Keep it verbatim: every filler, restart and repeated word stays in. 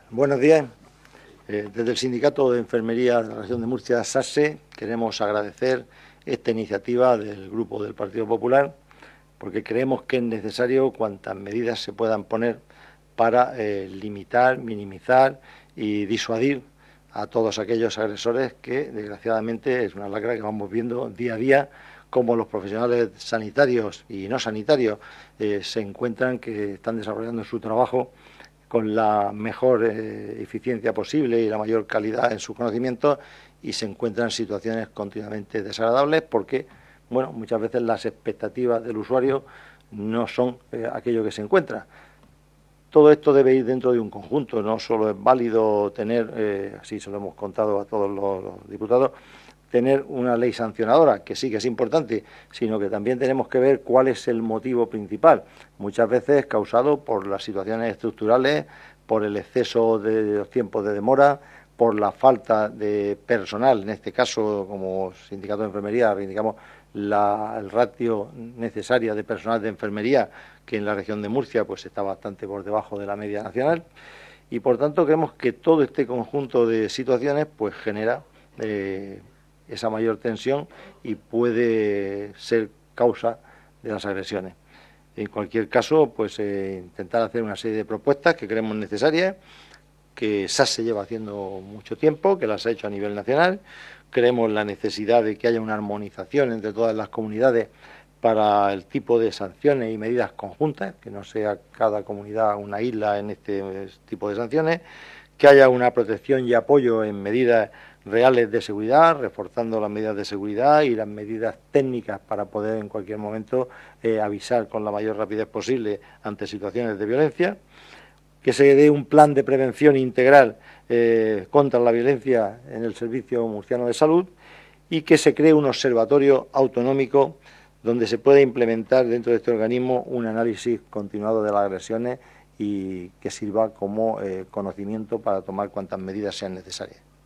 Buenos días. Eh, desde el Sindicato de Enfermería de la Región de Murcia, SASE, queremos agradecer esta iniciativa del Grupo del Partido Popular, porque creemos que es necesario cuantas medidas se puedan poner para eh, limitar, minimizar y disuadir a todos aquellos agresores que, desgraciadamente, es una lacra que vamos viendo día a día, como los profesionales sanitarios y no sanitarios eh, se encuentran que están desarrollando su trabajo con la mejor eh, eficiencia posible y la mayor calidad en sus conocimientos, y se encuentran en situaciones continuamente desagradables porque, bueno, muchas veces las expectativas del usuario no son eh, aquello que se encuentra. Todo esto debe ir dentro de un conjunto, no solo es válido tener, eh, así se lo hemos contado a todos los, los diputados, tener una ley sancionadora, que sí que es importante, sino que también tenemos que ver cuál es el motivo principal, muchas veces causado por las situaciones estructurales, por el exceso de los tiempos de demora, por la falta de personal. En este caso, como sindicato de enfermería, reivindicamos la, el ratio necesaria de personal de enfermería, que en la región de Murcia pues está bastante por debajo de la media nacional, y por tanto creemos que todo este conjunto de situaciones pues genera eh, esa mayor tensión y puede ser causa de las agresiones. En cualquier caso, pues eh, intentar hacer una serie de propuestas que creemos necesarias, que SASE lleva haciendo mucho tiempo, que las ha hecho a nivel nacional. Creemos la necesidad de que haya una armonización entre todas las comunidades para el tipo de sanciones y medidas conjuntas, que no sea cada comunidad una isla en este tipo de sanciones, que haya una protección y apoyo en medidas reales de seguridad, reforzando las medidas de seguridad y las medidas técnicas para poder en cualquier momento eh, avisar con la mayor rapidez posible ante situaciones de violencia, que se dé un plan de prevención integral eh, contra la violencia en el Servicio Murciano de Salud y que se cree un observatorio autonómico donde se pueda implementar dentro de este organismo un análisis continuado de las agresiones y que sirva como eh, conocimiento para tomar cuantas medidas sean necesarias.